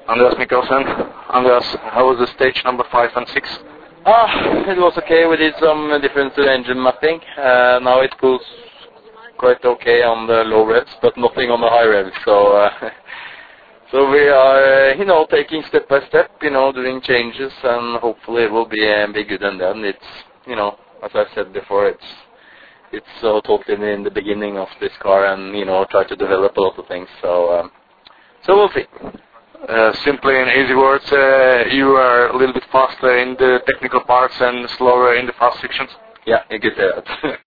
Andreas Mikkelsen. Andreas, how was the stage number 5 and 6? It was okay. We did some different engine mapping. Now it goes quite okay on the low revs, but nothing on the high revs. So, so we are, taking step by step, doing changes, and hopefully it will be good. And then it's, as I've said before, it's totally in the beginning of this car, and try to develop a lot of things. So, so we'll see. Simply in easy words, you are a little bit faster in the technical parts and slower in the fast sections? Yeah, you could say that.